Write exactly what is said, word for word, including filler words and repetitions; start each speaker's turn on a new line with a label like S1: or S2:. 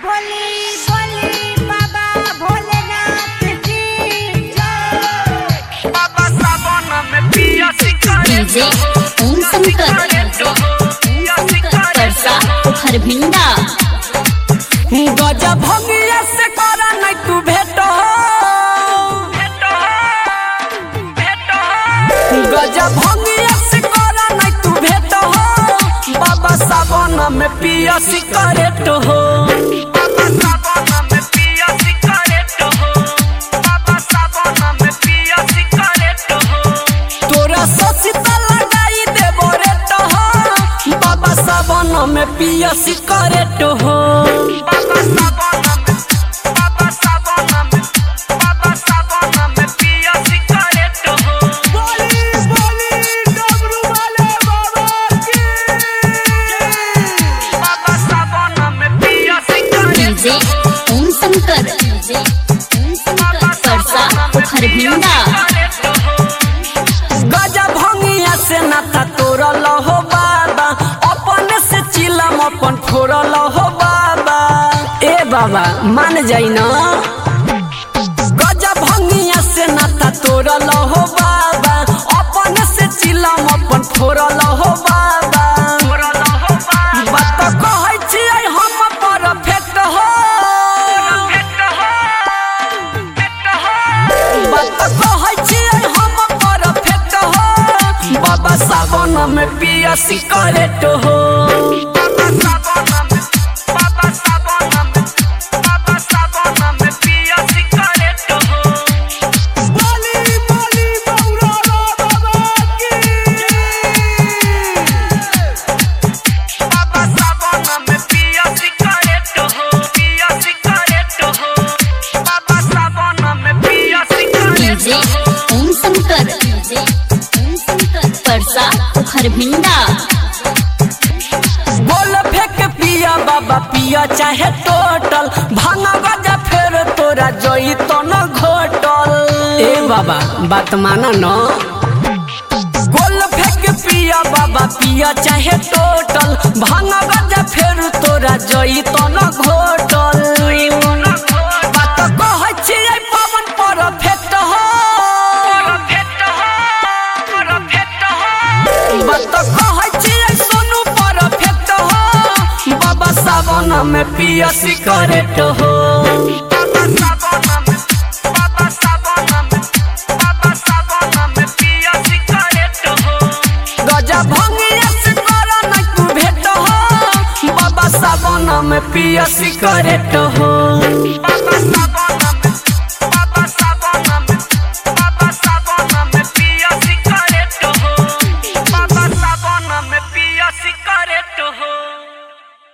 S1: बोली बोली बाबा भोलेनाथ की जय।
S2: बाबा सावन में पिया सिकरेट
S3: डीजे ओम शंकर परसा खरभिंडा
S2: गजा भंगिया से करा नहीं तू भेटो गजा भंगिया से करा नहीं तू भेटो बाबा सावन में पिया सिकरेट हो बाबा सावन में पिया सिकरेट हो बाबा सावन में पिया सिकरेट हो तोरा ससिता लगाई देबो रे तो बाबा सावन में पिया सिकरेट हो बाबा सावन में बाबा सावन में बाबा सावन में पिया सिकरेट हो बोली बोली डमरू वाले बाबा की बाबा सावन में पिया सिकरेट
S3: डीजे ओम शंकर परसा खरभिंडा
S2: गजा भंगिया से नाता तोड़ल हो बाबा अपन से चिलम अपन फोड़ल हो बाबा ए बाबा मान जाई ना गजा भंगिया से नाता तोड़ल हो बाबा अपन से चिलम अपन फोड़ल हो बाबा बात कहै छियै हम परफेक्ट हो बात कहै छियै हम परफेक्ट हो बाबा सावन में पिया सिकरेट हो बाबा सावन में बाबा सावन में बाबा सावन में पिया सिकरेट हो बोली बोली बौरा बाबा की बाबा सावन में पिया सिकरेट हो पिया सिकरेट हो बाबा सावन में पिया सिकरेट
S3: डीजे ओम शंकर परसा खरभिंडा
S2: बोल फेंक पिया बाबा पिया चाहे टोटल भांगा गजा फेर तोरा जोई तो न घोटल ए बाबा बात माना न बोल फेंक पिया बाबा पिया चाहे टोटल भांगा गजा फेर तोरा जोई तो न घोटल बात कहै छियै पवन परफेक्ट हो बात कहै छियै सोनू परफेक्ट हो बाबा सावन में पिया सिकरेट हो बाबा सावन में बाबा सावन में बाबा सावन में पिया सिकरेट हो गजा भंगिया से करा नहीं तू भेट हो बाबा सावन में पिया सिकरेट हो बाबा